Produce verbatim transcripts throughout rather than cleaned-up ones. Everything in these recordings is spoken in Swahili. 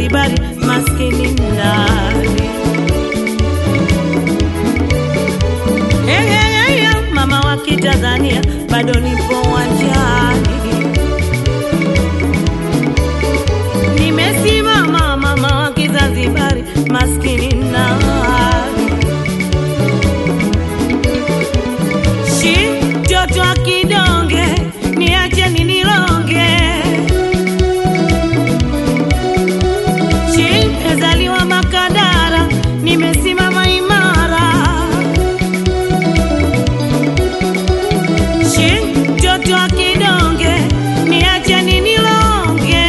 Zanzibari, maskini nani. Hey, hey, hey, hey, mama wa Kitanzania, bado nipo uwanjani. Nimesimama mama wa Kizanzibari, maskini nani. Shi mtoto wa kidonge, niache ninilonge. Shi mezaliwa Makadara, nimesimama imara. Shi mtoto wa kidonge, niache ninilonge.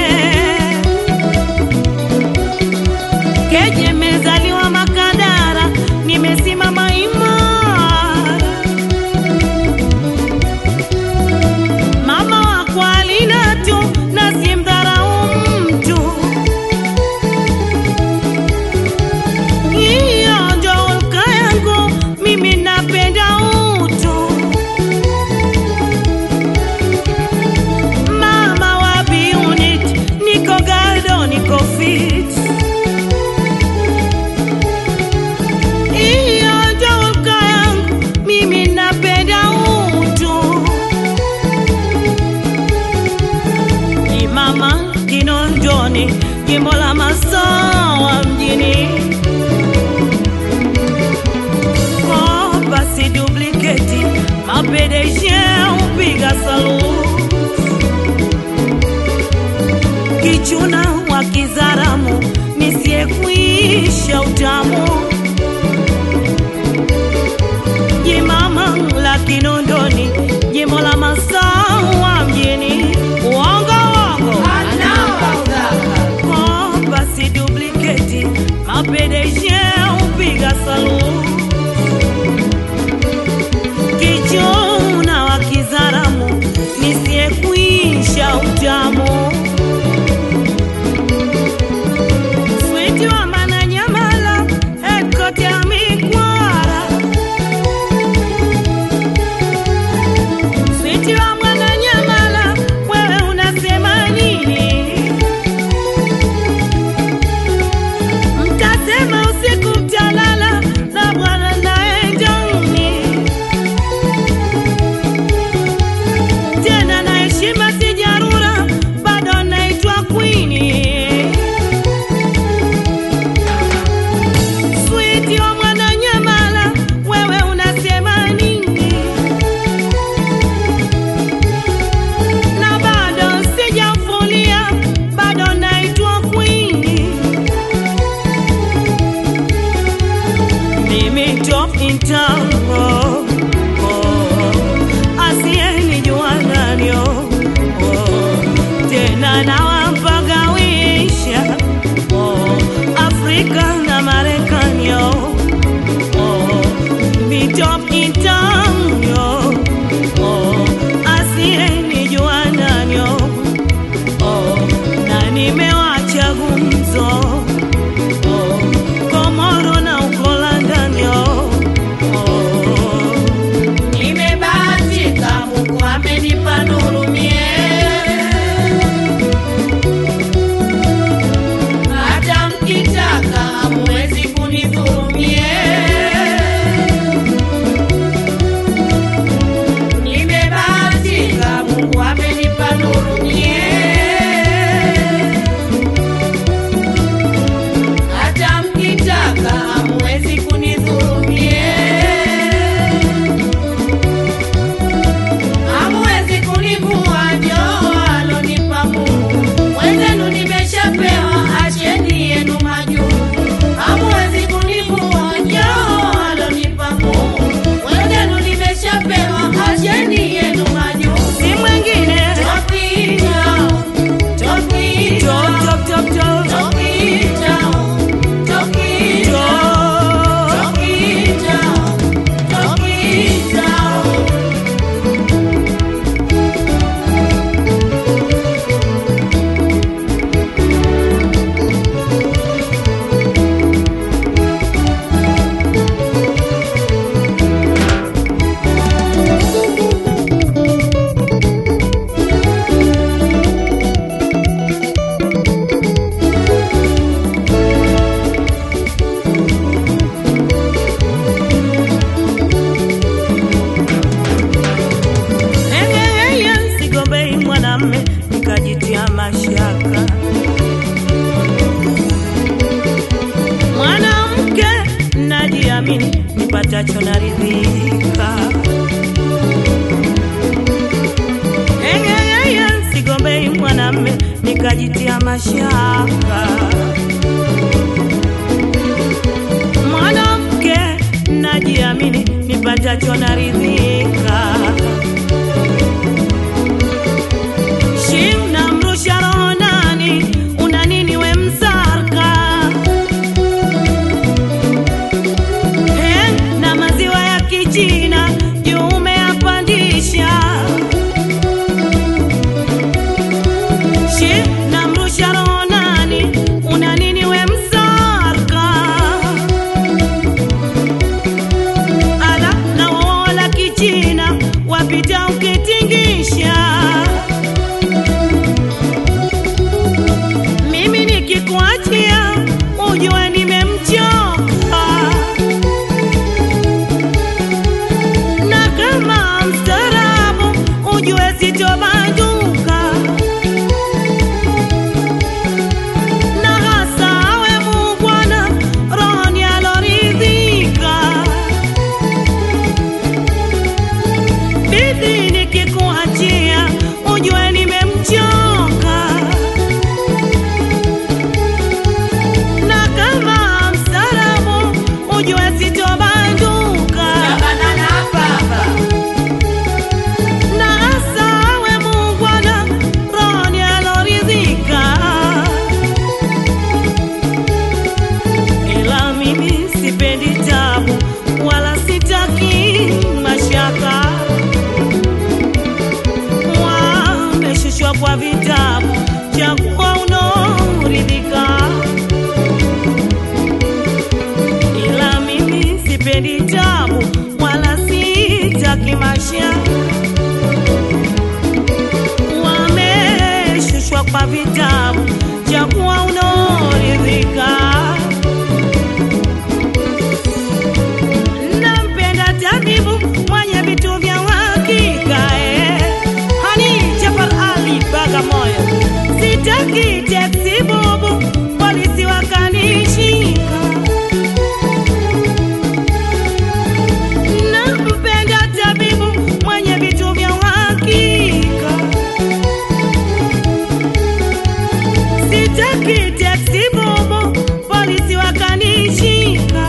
Keje mezaliwa Makadara, nimesimama imara. Mama wa Kwalina tu, na simdharau mtu. Hiyo ndio hulka yangu, mimi napenda utu. Mama wa B-Unit, niko galdo, niko fit. Hiyo ndio hulka yangu, mimi napenda utu. Ni mama Kinondoni, jimbo la Masawa mjini. Oh, basi duplicate, mapedeje upiga saluti. Kichuna wa Kizaramu, nisiyekuisha utamu. Jimama la Kinondoni, jimbo la Masawa mjini. Uongo uongo, oh, basi duplicate, mapedeje upiga saluti. Kichuna wa Kizaramu, nisiyekuisha utamu. Switi wa Mananyamala, headquarter ya Mikwara. mashaka. Mwanamke najiamini, nipatacho naridhika. Engeyeye sigombei mwanamme, nikajitia mashaka. Mwanamke najiamini, nipatacho naridhika. Shimna mrusha roho nani, una nini we msarka? He, na maziwa ya kichina juu umeyapandisha. Shimna mrusha roho nani, una nini we msarka? Ala na wala kichina wapita ukitingisha. Mimi nikikuachia ujue nimemchoka, na kama mstaarabu ujue sitobanduka, na hasa awe mubwana rohoni aloridhika. Bibi nikikuachia ujue nimemchoka, na kama mstaarabu ujue sitobanduka, na hasa awe mubwana rohoni aloridhika. Ila mimi sipendi tabu wala sitaki mashaka. Wameshushwa kwa vitabu, chagua unaoridhika. Ila mimi sipendi tabu wala sitaki mashaka. Wameshushwa kwa vitabu, chagua unaoridhika. Nampenda tabibu mwenye vitu vya uhakika, eh. Hani Jafar Ali Bagamoyo, sitaki teksi bubu, polisi wakanishika. Nampenda tabibu mwenye vitu vya uhakika, sitaki teksi bubu, polisi wakanishika.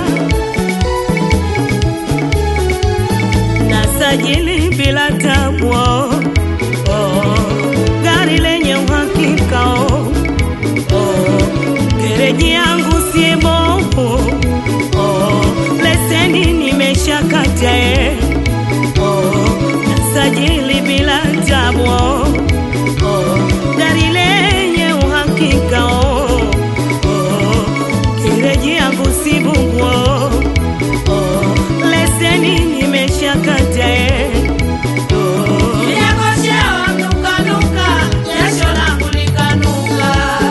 Nasajili bila tabu, oh, oh, gari lenye uhakika, oh, oh, gereji yangu si bovu, oh, leseni nimeshakata, eh, oh, nasajili bila tabu, oh, oh, gari lenye uhakika, oh, oh, gereji yangu si bovu, oh, oh, leseni nimeshakata, eh, oh. Niliakoshewa nuka nuka, jasho langu likanuka.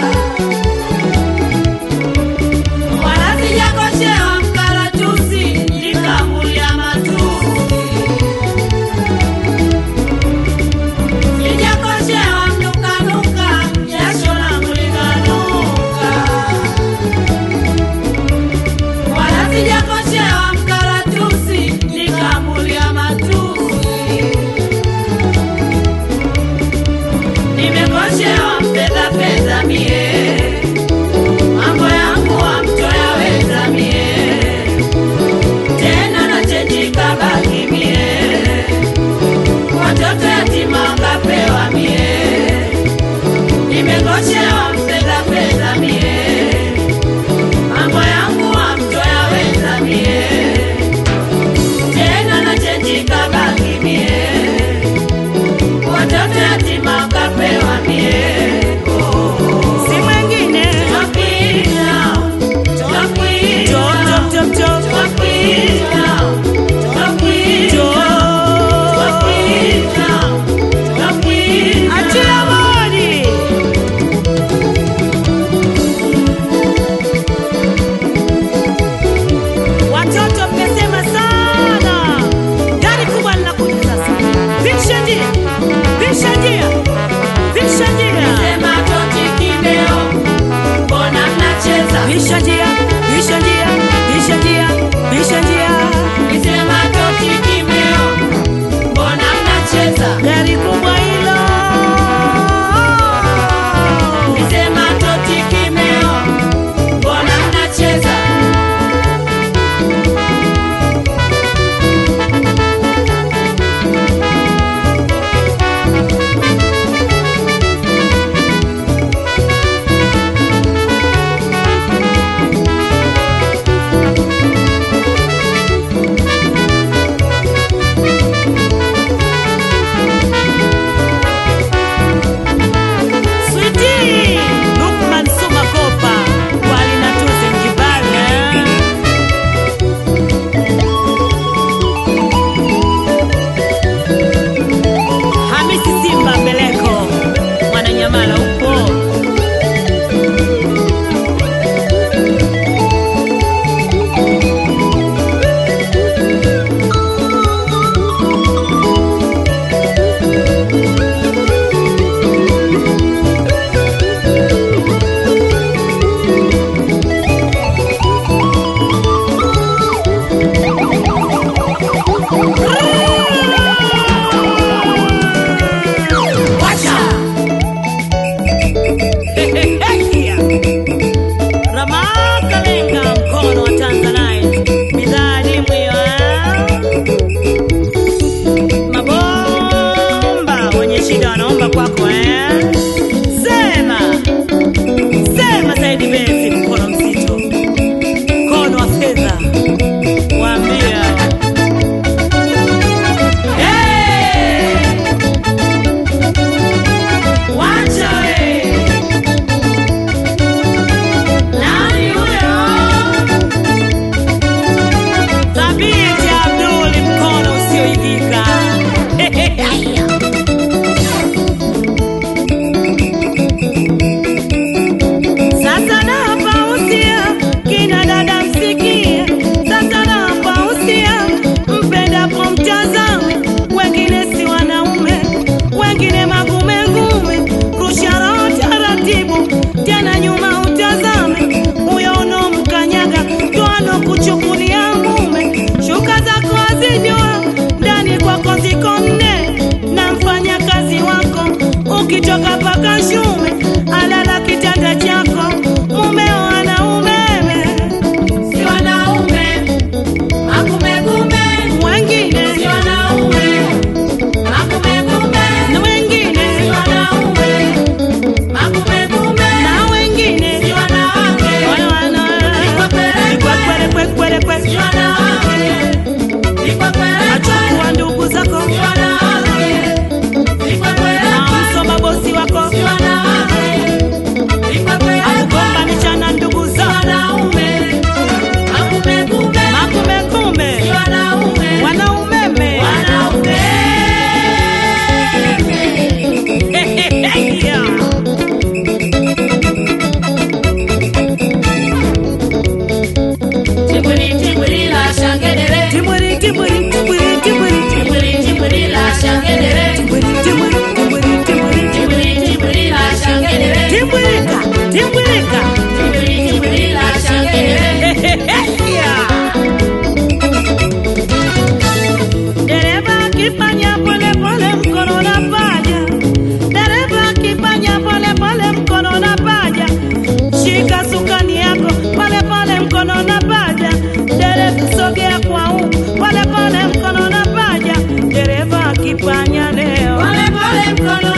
Wala sijakoshewa mkaratusi, nikaambulia matusi. Sijakoshewa nuka nuka, jasho langu likanuka. Wala sijakoshewa mkaratusi, nikaambulia matusi. Nimekoshewa mpenda pesa mie, mambo yangu hamtoyaweza mie, tena nachenjika baki mie, watoto yatima ngapewa mie. Nimekoshewa mpenda pesa mie, mambo yangu hamtoyaweza mie, tena nachenjika baki mie, watoto yatima ngapewa mie. Oh, oh. Si shida wanaomba kwako eh? Sema, sema Saidi Benzi, mkono mzito, mkono wa fedha, waambia hey! Wacha we nani huyo? Thabiti Abduli, mkono usioidhika. Sasa napa usia kina dada msikie, sasa napa usia mpendapo mtazame, wengine si wanaume, wengine magume ngume, rusha roho taratibu, tena nyuma utazame, huyo unomkanyaga ndo anokuchukulia mume, shuka zako azijua, ndani kwako ziko nne, na mfanya kazi wako ukitoka paka shume, alala kitanda chako, mumeo ana umeme, Si wanaume, magumegume. wengine Si wanaume, magumegume. na wengine Si wanaume, magumegume. na wengine Si wanawake, wana wana Kwa kwele, kwa kwele kwele kwele si kwele, wanawake, ni kwa kwele, achukua ndugu zako, si wanawake, ni kwa kwele, amsoma bosi wako, si wanawake, ni kwa kwele, akugombanisha na ndugu si zako, wanaume, magumegume. makume kume Si wanaume, wana umeme. wanaume. Yeah. Timburi, timburi la shangedere. Timburi, timburi, timburi, timburi, Timburi, timburi la shangedere. timburi, timburi, timburi, timburi, Timburi, timburi la shangedere. timbulika, timbulika. Timburi, timburi la shangedere. Yeah. Dereva akifanya pole pole mkono na paja, dereva akifanya pole pole mkono na paja, shika sukani yako pole pole mkono na paja, dereva sogea kwa huku pole pole mkono na paja, dereva akifanya leo Pole pole mkono